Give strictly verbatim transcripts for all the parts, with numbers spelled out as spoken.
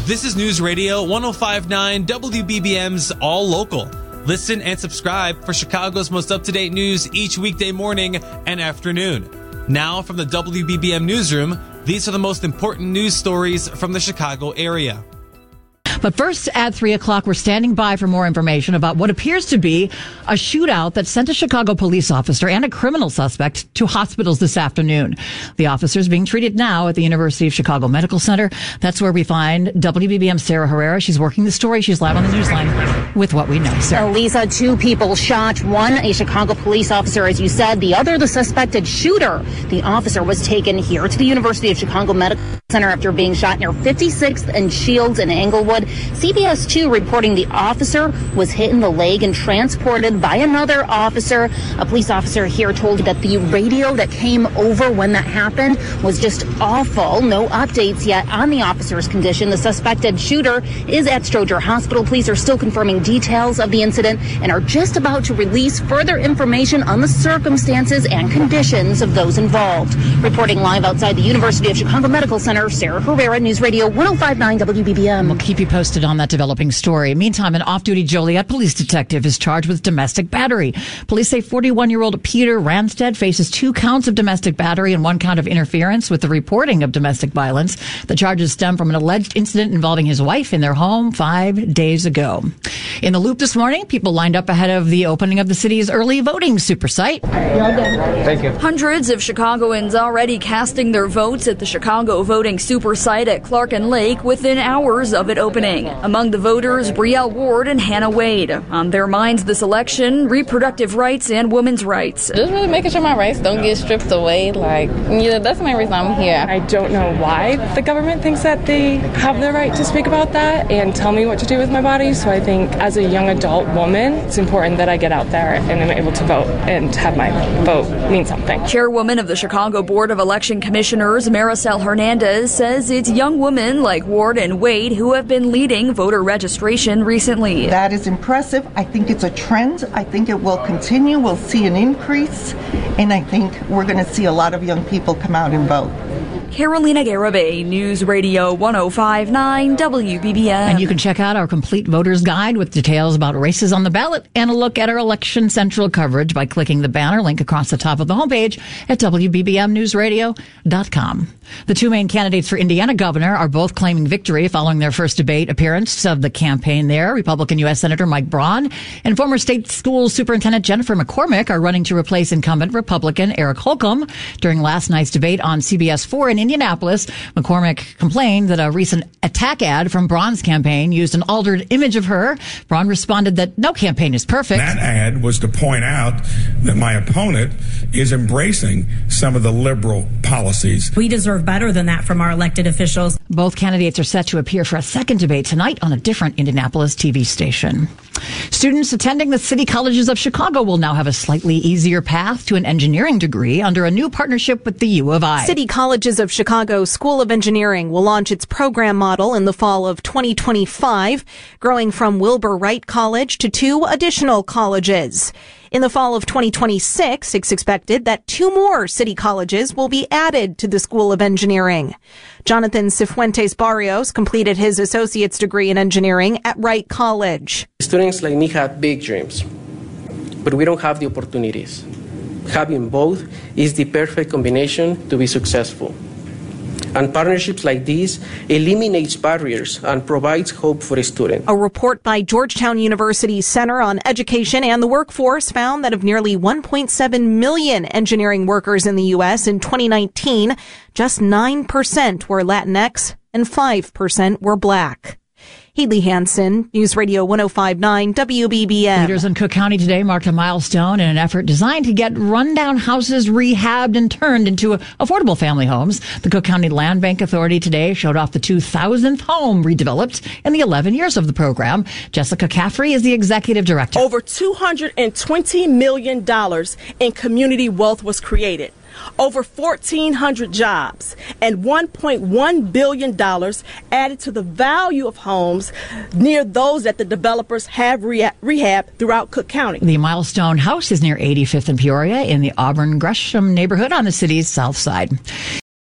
This is News Radio one oh five point nine W B B M's All Local. Listen and subscribe for Chicago's most up-to-date news each weekday morning and afternoon. Now from the W B B M newsroom, these are the most important news stories from the Chicago area. But first, at three o'clock, we're standing by for more information about what appears to be a shootout that sent a Chicago police officer and a criminal suspect to hospitals this afternoon. The officer is being treated now at the University of Chicago Medical Center. That's where we find W B B M's Sarah Herrera. She's working the story. She's live on the Newsline with what we know. Sarah. Lisa, two people shot. One, a Chicago police officer, as you said. The other, the suspected shooter. The officer was taken here to the University of Chicago Medical Center after being shot near fifty-sixth and Shields in Englewood. C B S two reporting the officer was hit in the leg and transported by another officer. A police officer here told that the radio that came over when that happened was just awful. No updates yet on the officer's condition. The suspected shooter is at Stroger Hospital. Police are still confirming details of the incident and are just about to release further information on the circumstances and conditions of those involved. Reporting live outside the University of Chicago Medical Center, Sarah Herrera, News Radio one oh five point nine W B B M. We'll keep you posted on that developing story. Meantime, an off-duty Joliet police detective is charged with domestic battery. Police say forty-one-year-old Peter Ranstead faces two counts of domestic battery and one count of interference with the reporting of domestic violence. The charges stem from an alleged incident involving his wife in their home five days ago. In the Loop this morning, people lined up ahead of the opening of the city's early voting super site. Thank you. Hundreds of Chicagoans already casting their votes at the Chicago voting super site at Clark and Lake within hours of it opening. Among the voters, Brielle Ward and Hannah Wade. On their minds this election, reproductive rights and women's rights. Just really making sure my rights don't get stripped away. Like, you know, that's the main reason I'm here. I don't know why the government thinks that they have the right to speak about that and tell me what to do with my body. So I think as a young adult woman, it's important that I get out there and am able to vote and have my vote mean something. Chairwoman of the Chicago Board of Election Commissioners, Maricel Hernandez, says it's young women like Ward and Wade who have been leading voter registration recently. That is impressive. I think it's a trend. I think it will continue. We'll see an increase, and I think we're going to see a lot of young people come out and vote. Carolina Garibay, News Radio one oh five point nine W B B M. And you can check out our complete voter's guide with details about races on the ballot and a look at our Election Central coverage by clicking the banner link across the top of the homepage at W B B M news radio dot com. The two main candidates for Indiana governor are both claiming victory following their first debate appearance of the campaign there. Republican U S Senator Mike Braun and former state school superintendent Jennifer McCormick are running to replace incumbent Republican Eric Holcomb. During last night's debate on C B S four in Indianapolis, McCormick complained that a recent attack ad from Braun's campaign used an altered image of her. Braun responded that no campaign is perfect. That ad was to point out that my opponent is embracing some of the liberal policies. We deserve better than that from our elected officials. Both candidates are set to appear for a second debate tonight on a different Indianapolis T V station. Students attending the city colleges of Chicago will now have a slightly easier path to an engineering degree under a new partnership with the U of I. City Colleges of Chicago School of Engineering will launch its program model in the fall of twenty twenty-five, growing from Wilbur Wright College to two additional colleges. In the fall of twenty twenty-six, it's expected that two more city colleges will be added to the School of Engineering. Jonathan Cifuentes Barrios completed his associate's degree in engineering at Wright College. Students like me have big dreams, but we don't have the opportunities. Having both is the perfect combination to be successful. And partnerships like these eliminates barriers and provides hope for a student. A report by Georgetown University's Center on Education and the Workforce found that of nearly one point seven million engineering workers in the U S in twenty nineteen, just nine percent were Latinx and five percent were Black. Haley Hansen, News Radio one oh five point nine W B B M. Leaders in Cook County today marked a milestone in an effort designed to get rundown houses rehabbed and turned into affordable family homes. The Cook County Land Bank Authority today showed off the two thousandth home redeveloped in the eleven years of the program. Jessica Caffrey is the executive director. Over two hundred twenty million dollars in community wealth was created. Over fourteen hundred jobs and one point one billion dollars added to the value of homes near those that the developers have re- rehabbed throughout Cook County. The milestone house is near eighty-fifth and Peoria in the Auburn Gresham neighborhood on the city's south side.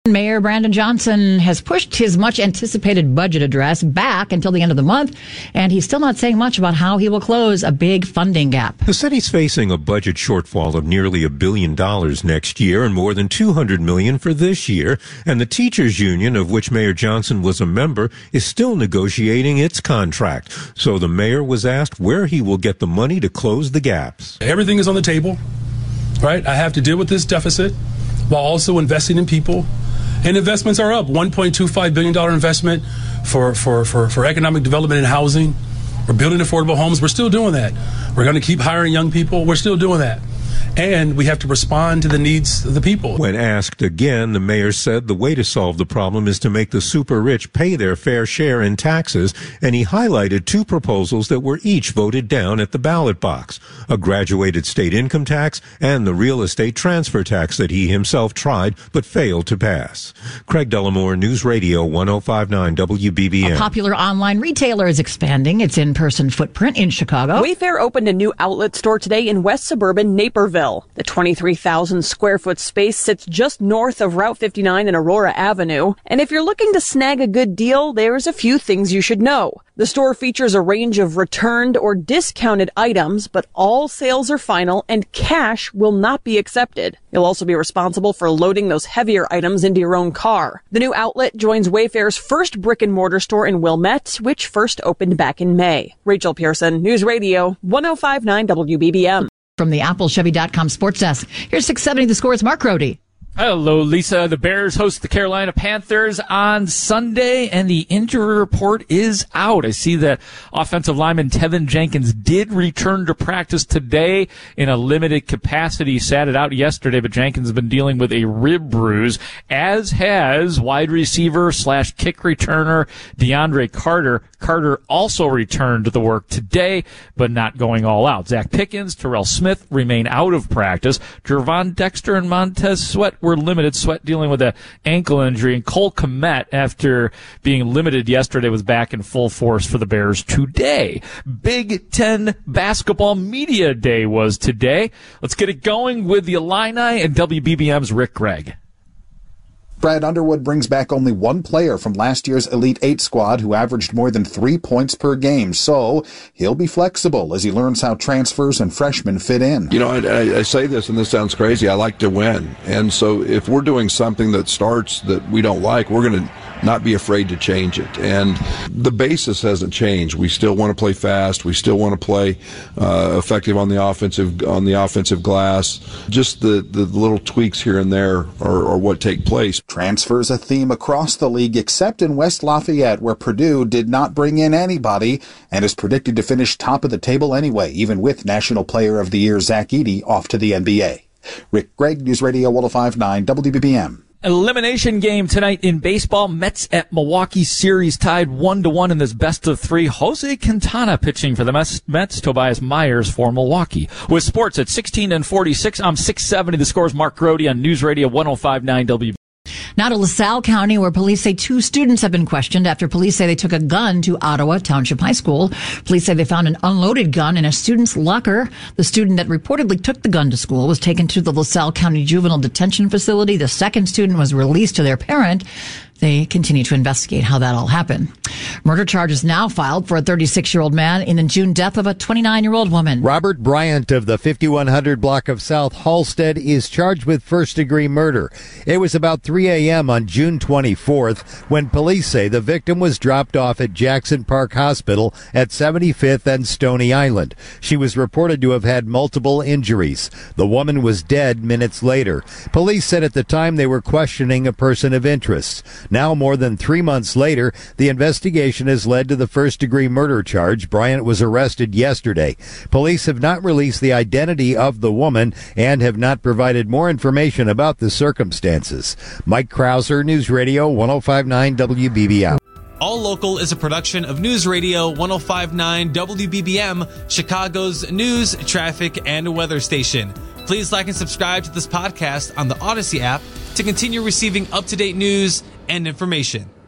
Mayor Brandon Johnson has pushed his much-anticipated budget address back until the end of the month, and he's still not saying much about how he will close a big funding gap. The city's facing a budget shortfall of nearly a billion dollars next year and more than two hundred million dollars for this year, and the teachers union, of which Mayor Johnson was a member, is still negotiating its contract. So the mayor was asked where he will get the money to close the gaps. Everything is on the table, right? I have to deal with this deficit while also investing in people. And investments are up. one point two five billion dollars investment for, for, for, for economic development and housing. We're building affordable homes. We're still doing that. We're going to keep hiring young people. We're still doing that. And we have to respond to the needs of the people. When asked again, the mayor said the way to solve the problem is to make the super rich pay their fair share in taxes, and he highlighted two proposals that were each voted down at the ballot box: a graduated state income tax and the real estate transfer tax that he himself tried but failed to pass. Craig Dellamore, News Radio one oh five point nine W B B M. A popular online retailer is expanding its in-person footprint in Chicago. Wayfair opened a new outlet store today in west suburban Naperville. The twenty-three thousand square foot space sits just north of Route fifty-nine and Aurora Avenue. And if you're looking to snag a good deal, there's a few things you should know. The store features a range of returned or discounted items, but all sales are final and cash will not be accepted. You'll also be responsible for loading those heavier items into your own car. The new outlet joins Wayfair's first brick and mortar store in Wilmette, which first opened back in May. Rachel Pearson, News Radio one oh five point nine W B B M. From the Apple Chevy dot com Sports Desk, here's six seventy The Score's Mark Rohde. Hello, Lisa. The Bears host the Carolina Panthers on Sunday, and the injury report is out. I see that offensive lineman Tevin Jenkins did return to practice today in a limited capacity. Sat it out yesterday, but Jenkins has been dealing with a rib bruise, as has wide receiver slash kick returner DeAndre Carter. Carter also returned to the work today, but not going all out. Zach Pickens, Terrell Smith remain out of practice. Gervon Dexter and Montez Sweat were limited. Sweat dealing with an ankle injury, and Cole Kmet, after being limited yesterday, was back in full force for the Bears today. Big Ten Basketball Media Day was today. Let's get it going with the Illini and W B B M's Rick Gregg. Brad Underwood brings back only one player from last year's Elite Eight squad who averaged more than three points per game, so he'll be flexible as he learns how transfers and freshmen fit in. You know, I, I say this, and this sounds crazy, I like to win. And so if we're doing something that starts that we don't like, we're going to not be afraid to change it. And the basis hasn't changed. We still want to play fast. We still want to play uh, effective on the offensive on the offensive glass. Just the, the little tweaks here and there are, are what take place. Transfers a theme across the league, except in West Lafayette, where Purdue did not bring in anybody and is predicted to finish top of the table anyway, even with National Player of the Year Zach Edey off to the N B A. Rick Gregg, News Radio one oh five point nine W B B M. Elimination game tonight in baseball. Mets at Milwaukee series tied one to one in this best of three. Jose Quintana pitching for the Mets. Tobias Myers for Milwaukee. With sports at sixteen and forty-six, I'm six seventy. The Score's Mark Rohde on News Radio one oh five point nine W B B M. Now to LaSalle County, where police say two students have been questioned after police say they took a gun to Ottawa Township High School. Police say they found an unloaded gun in a student's locker. The student that reportedly took the gun to school was taken to the LaSalle County Juvenile Detention Facility. The second student was released to their parent. They continue to investigate how that all happened. Murder charges now filed for a thirty-six-year-old man in the June death of a twenty-nine-year-old woman. Robert Bryant of the fifty-one hundred block of South Halsted is charged with first-degree murder. It was about three a.m. on June twenty-fourth when police say the victim was dropped off at Jackson Park Hospital at seventy-fifth and Stony Island. She was reported to have had multiple injuries. The woman was dead minutes later. Police said at the time they were questioning a person of interest. Now, more than three months later, the investigation has led to the first-degree murder charge. Bryant was arrested yesterday. Police have not released the identity of the woman and have not provided more information about the circumstances. Mike Krauser, News Radio one oh five point nine W B B M. All Local is a production of News Radio one oh five point nine W B B M, Chicago's news, traffic, and weather station. Please like and subscribe to this podcast on the Odyssey app to continue receiving up-to-date news and information.